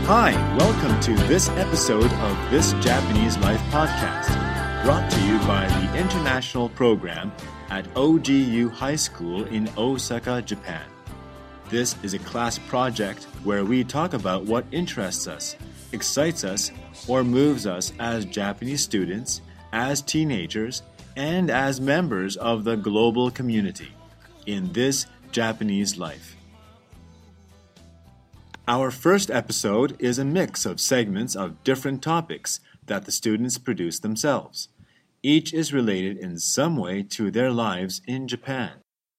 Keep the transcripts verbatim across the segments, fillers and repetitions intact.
Hi, welcome to this episode of This Japanese Life podcast, brought to you by the International Program at O G U High School in Osaka, Japan. This is a class project where we talk about what interests us, excites us, or moves us as Japanese students, as teenagers, and as members of the global community in this Japanese life. Our first episode is a mix of segments of different topics that the students produce themselves. Each is related in some way to their lives in Japan.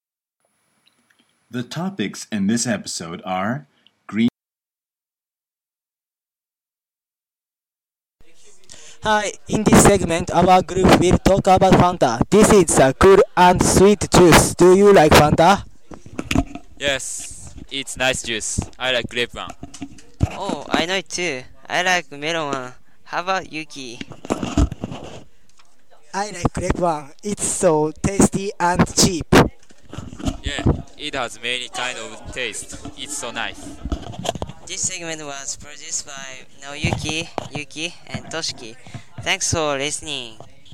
The topics in this episode are green. Hi, in this segment, our group will talk about Fanta. This is a cool and sweet juice. Do you like Fanta? Yes, it's nice juice. I like grape one. Oh, I know it too. I like melon one. How about Yuki? I like grape one. It's so tasty and cheap. Yeah, it has many kind of taste. It's so nice. This segment was produced by Naoyuki, Yuki, and Toshiki. Thanks for listening.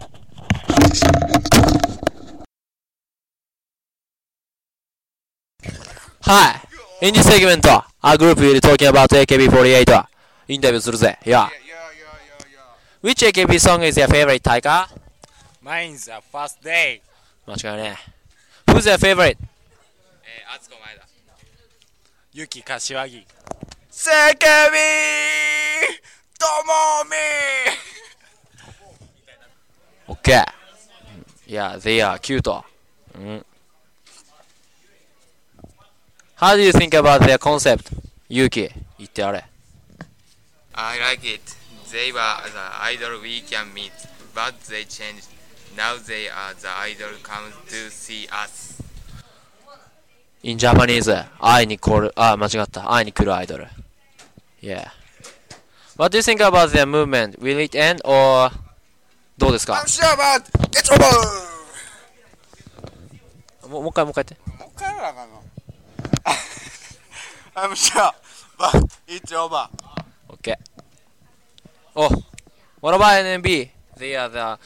Hi! In this segment, our group will be talking about A K B forty-eight. Interview するぜ。Yeah. Which A K B song is your favorite, Taika? Mine's a first day. 間違いね。Who's your favorite? えー、あつこ前田。 ユキ柏木。 セケビーともみ Okay. Yeah, they are cute. Mm. How do you think about their concept? Yuki, 言ってあれ。 I like it. They were the idol we can meet, but they changed. Now they are the idol comes to see us. In Japanese, 会いに来る、あ、間違った。会いに来るアイドル。Yeah. What do you think about their movement? Will it end or どうですか I'm sure about it's over! もうもう一回もう一回言って。 もう一回やらなあかんのI'm sure but it's over. Okay. Oh, what about N M B? They are the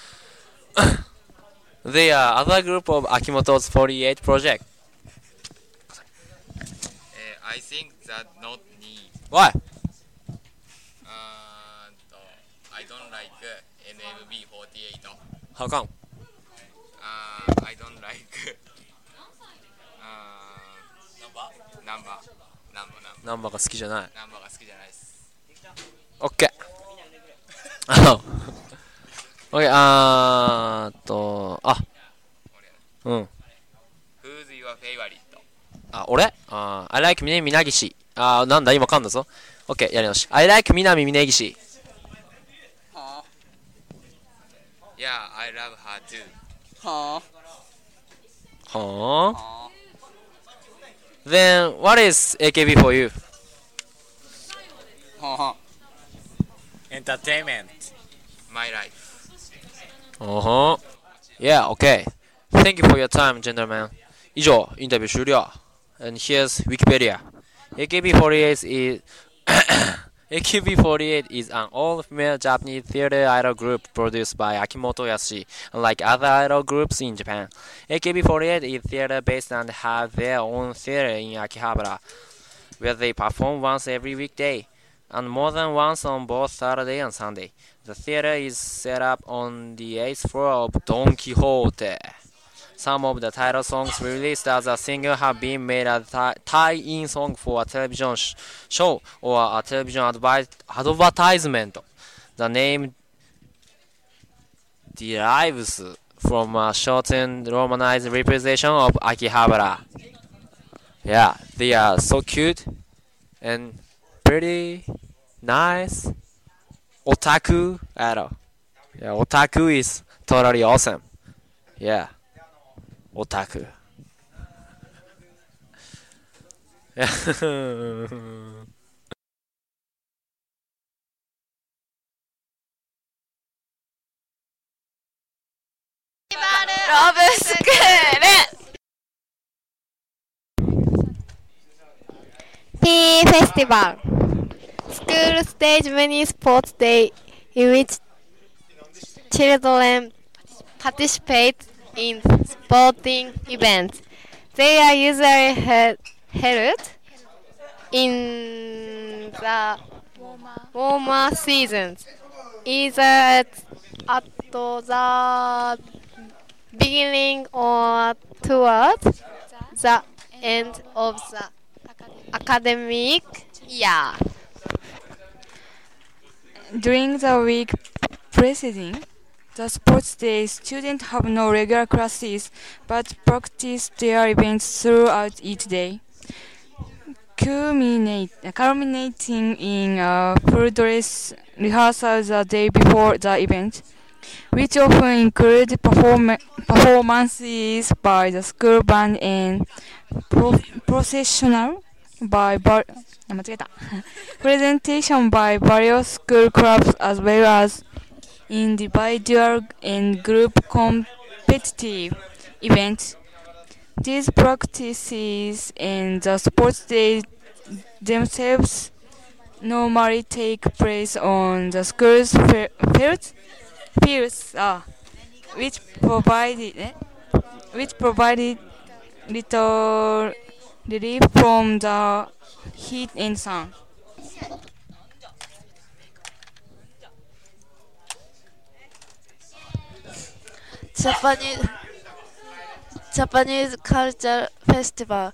they are other group of Akimoto's forty-eight project. Uh, I think that not need. Why? Uh, I don't like N M B forty-eight. How come? Uh, I don't like uh, number. Number. Number. ナンバーが好きじゃない。 ナンバーが好きじゃないです。 OK あOK あーっとあうん Who's your favorite? あ俺あ I like 南みなぎしあなんだ今噛んだぞ OK やり直し I like 南みなぎし Yeah, I love her too. ははあ Then what is A K B for you? あはあ Entertainment. My life. Uh-huh. Yeah, okay. Thank you for your time, gentlemen. 以上、インタビュー終了。And here's Wikipedia. A K B forty-eight is A K B forty-eight is an all-female Japanese theater idol group produced by Akimoto Yasushi. Unlike other idol groups in Japan, A K B forty-eight is theater-based and have their own theater in Akihabara, where they perform once every weekday, and more than once on both Saturday and Sunday. The theater is set up on the eighth floor of Don Quixote. Some of the title songs released as a single have been made as a tie-in song for a television sh- show or a television advi- advertisement. The name derives from a shortened romanized representation of Akihabara. Yeah, they are so cute and pretty nice. Otaku idol. Yeah, otaku is totally awesome. Yeah. Otaku. Love School! P フェスティバルス school stage many sports days in which children participate in sporting events. They are usually he- held in the warmer seasons, either at, at the beginning or towards the end of the academic year. During the week preceding the sports day, students have no regular classes but practice their events throughout each day, culminate, culminating in a full dress rehearsal the day before the event, which often include perform- performances by the school band and pro- processional by bar- あ間違えた presentation by various school clubs as well as individual and group competitive events. These practices and the sports days themselves normally take place on the school's fe- fields, fields uh, which provided eh, which provided little relief from the heat and sun. Japanese Japanese Culture Festival.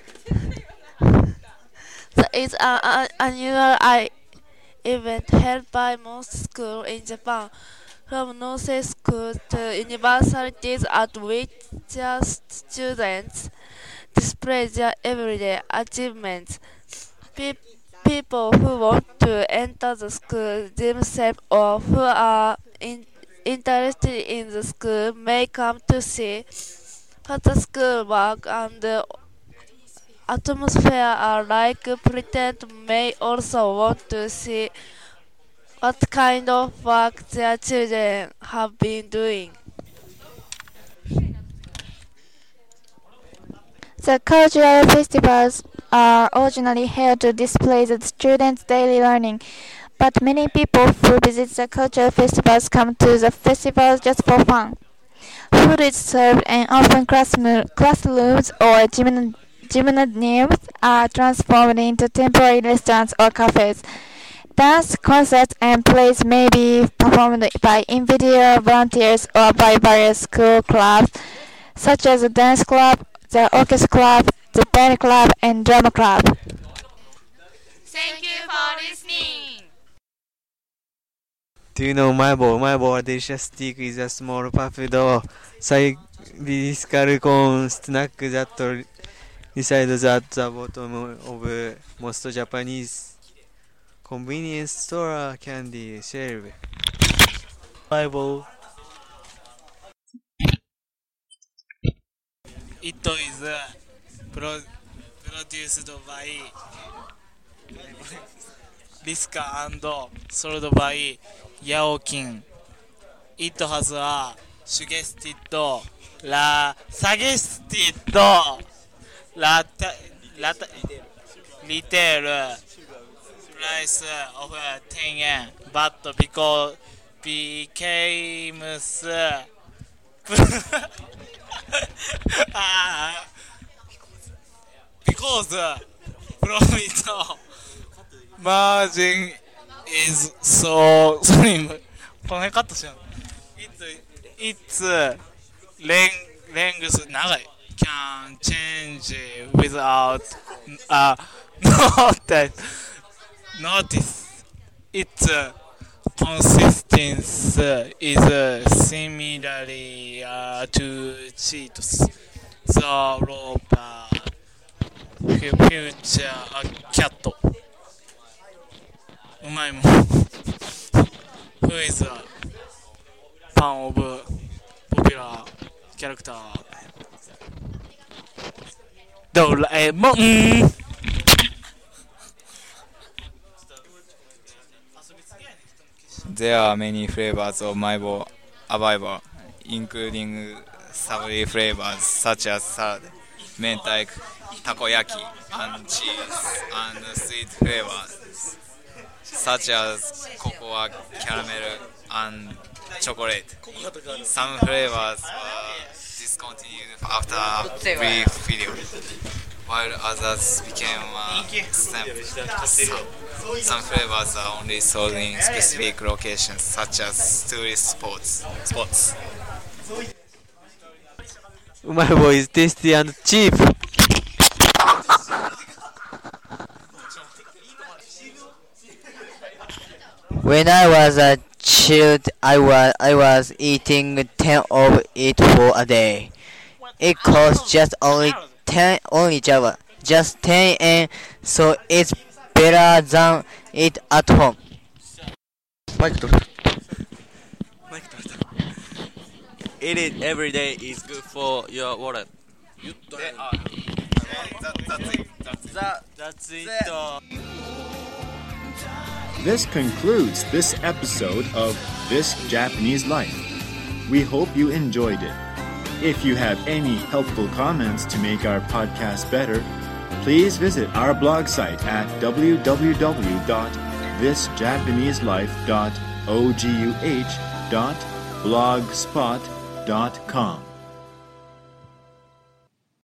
That is an, an annual I- event held by most schools in Japan, from nursery schools to universities, at which their students display their everyday achievements. Pe- people who want to enter the school themselves or who are in interested in the school may come to see what the school work and the atmosphere are like. Pretend may also want to see what kind of work their children have been doing. The cultural festivals are originally held to display the students' daily learning, but many people who visit the cultural festivals come to the festivals just for fun. Food is served and often classroom, classrooms or gymna- gymnasiums are transformed into temporary restaurants or cafes. Dance, concerts, and plays may be performed by individual volunteers or by various school clubs, such as the dance club, the orchestra club, the band club, and drama club. Thank you for listening. Do you know Maibo? Maibo, a delicious stick, is a small puffed cylindrical corn snack that resides at the bottom of most Japanese convenience store candy shelf. Maibo. It is uh, pro- produced by Liska and sold by Yaokin. It has a suggested la suggested la, ta- la ta- retail price of ten yen, but because becomes ah, because profit margin is so slim. この辺カットしよう。It's, it's length, length 長い can change without uh, notice. Notice. Its consistency is similarly uh, to Cheetos. The Roper Future Cat. うまいもん。Who is a fan of popular character? ドラえもん。 There are many flavors of Maibo available, including savory flavors such as salad, mentaiko, takoyaki, and cheese, and sweet flavors such as cocoa, caramel, and chocolate. Some flavors were discontinued after a brief period, while others became a staple. Some, some flavors are only sold in specific locations, such as tourist spots. spots. Umaibo is tasty and cheap. When I was a child, I was I was eating ten of it for a day. It costs just only ten only Java, just ten yen, so it's better than it at home. Eat it every day is good for your wallet. That's it. This concludes this episode of This Japanese Life. We hope you enjoyed it. If you have any helpful comments to make our podcast better, please visit our blog site at w w w dot this japanese life dot o g u h dot blogspot dot com.